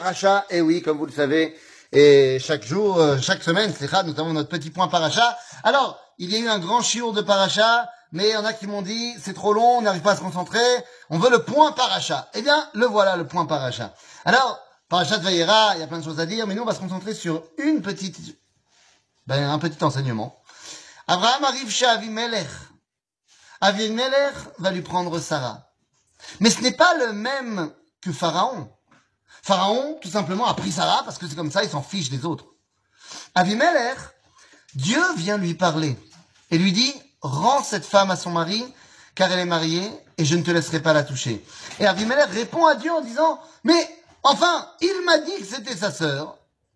Paracha, et oui, comme vous le savez, et chaque jour, chaque semaine, nous avons notre petit point paracha. Alors, il y a eu un grand chiour de paracha, mais il y en a qui m'ont dit, c'est trop long, on n'arrive pas à se concentrer, on veut le point paracha. Eh bien, le voilà, le point paracha. Alors, paracha de Vayera, il y a plein de choses à dire, mais nous, on va se concentrer sur un petit enseignement. Abraham arrive chez Avimelech. Avimelech va lui prendre Sarah. Mais ce n'est pas le même que Pharaon. Pharaon, tout simplement, a pris Sarah parce que c'est comme ça, il s'en fiche des autres. Avimelech, Dieu vient lui parler et lui dit, rends cette femme à son mari, car elle est mariée et je ne te laisserai pas la toucher. Et Avimelech répond à Dieu en disant, mais enfin, il m'a dit que c'était sa sœur.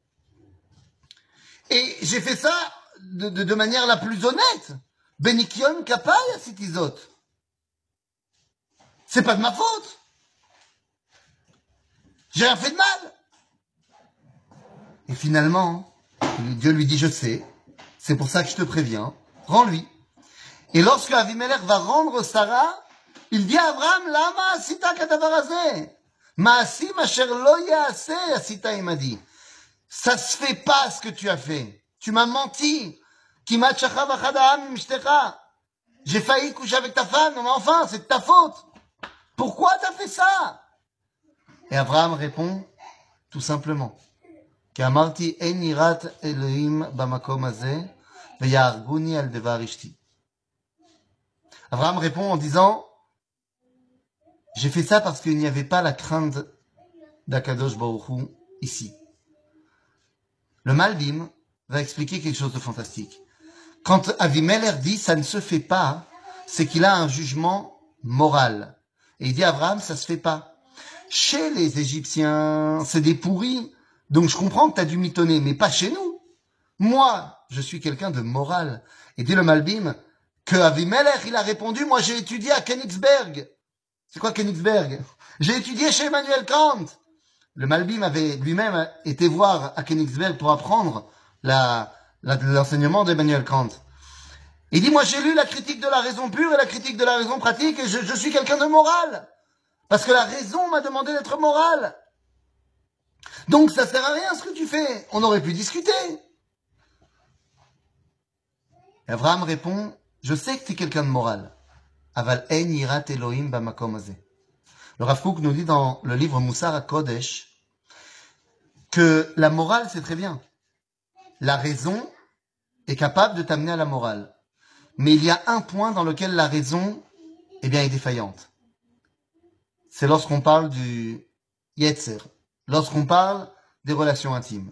Et j'ai fait ça de manière la plus honnête. Benikion kapay asitizot. C'est pas de ma faute. J'ai rien fait de mal. Et finalement, Dieu lui dit, je sais, c'est pour ça que je te préviens, rends-lui. Et lorsque Avimelech va rendre Sarah, il dit à Abraham, Lama asita kadavarazeh, ma'asim asher lo ya'aseh asita imadi. Ça se fait pas ce que tu as fait. Tu m'as menti. Kimat shacha v'chada'am mishtecha. J'ai failli coucher avec ta femme, mais enfin, c'est de ta faute. Pourquoi t'as fait ça? Et Abraham répond, tout simplement, Qu'amarti en yirat Elohim bamakom hazeh ve'yaharguni al devar ishti. Abraham répond en disant, j'ai fait ça parce qu'il n'y avait pas la crainte d'Akadosh Baruch Hu ici. Le Malbim va expliquer quelque chose de fantastique. Quand Avimelech dit ça ne se fait pas, c'est qu'il a un jugement moral. Et il dit à Abraham, ça se fait pas. Chez les Égyptiens, c'est des pourris. Donc je comprends que tu as dû mitonner, mais pas chez nous. Moi, je suis quelqu'un de moral. Et dit le Malbim que Avimelech, il a répondu, moi j'ai étudié à Königsberg. C'est quoi Königsberg? J'ai étudié chez Emmanuel Kant. Le Malbim avait lui-même été voir à Königsberg pour apprendre l'enseignement d'Emmanuel Kant. Il dit, moi j'ai lu la critique de la raison pure et la critique de la raison pratique et je suis quelqu'un de moral. Parce que la raison m'a demandé d'être moral. Donc ça sert à rien ce que tu fais. On aurait pu discuter. Et Abraham répond, je sais que tu es quelqu'un de moral. Aval en yirat Elohim bamakom hazeh. Le Rav Kook nous dit dans le livre Moussar HaKodesh que la morale c'est très bien. La raison est capable de t'amener à la morale. Mais il y a un point dans lequel la raison est défaillante. C'est lorsqu'on parle du Yetzer, lorsqu'on parle des relations intimes.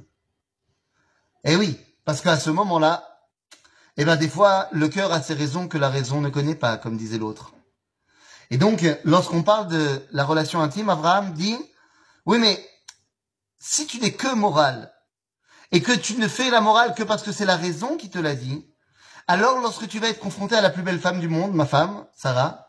Eh oui, parce qu'à ce moment-là, des fois, le cœur a ses raisons que la raison ne connaît pas, comme disait l'autre. Et donc, lorsqu'on parle de la relation intime, Abraham dit, oui, mais si tu n'es que moral, et que tu ne fais la morale que parce que c'est la raison qui te l'a dit, alors lorsque tu vas être confronté à la plus belle femme du monde, ma femme, Sarah,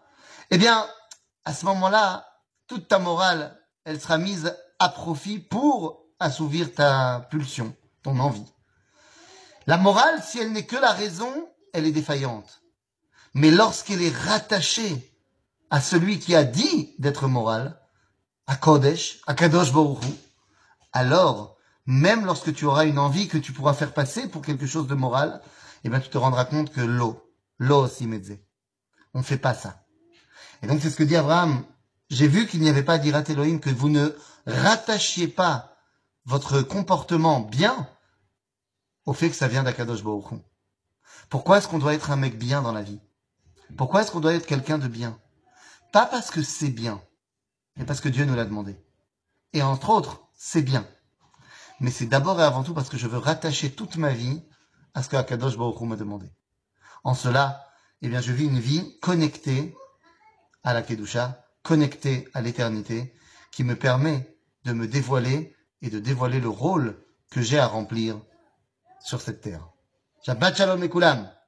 à ce moment-là, toute ta morale, elle sera mise à profit pour assouvir ta pulsion, ton envie. La morale, si elle n'est que la raison, elle est défaillante. Mais lorsqu'elle est rattachée à celui qui a dit d'être moral, à Kodesh, à Kadosh Baruch Hu, alors, même lorsque tu auras une envie que tu pourras faire passer pour quelque chose de moral, tu te rendras compte que l'eau aussi metzé. On ne fait pas ça. Et donc c'est ce que dit Abraham. J'ai vu qu'il n'y avait pas d'Irat Elohim, que vous ne rattachiez pas votre comportement bien au fait que ça vient d'Akadosh Baruch Hu. Pourquoi est-ce qu'on doit être un mec bien dans la vie? Pourquoi est-ce qu'on doit être quelqu'un de bien? Pas parce que c'est bien, mais parce que Dieu nous l'a demandé. Et entre autres, c'est bien. Mais c'est d'abord et avant tout parce que je veux rattacher toute ma vie à ce que Akadosh Baruch Hu m'a demandé. En cela, je vis une vie connectée à la Kedusha, connectée à l'éternité, qui me permet de me dévoiler et de dévoiler le rôle que j'ai à remplir sur cette terre. Shabbat Shalom Mekulam.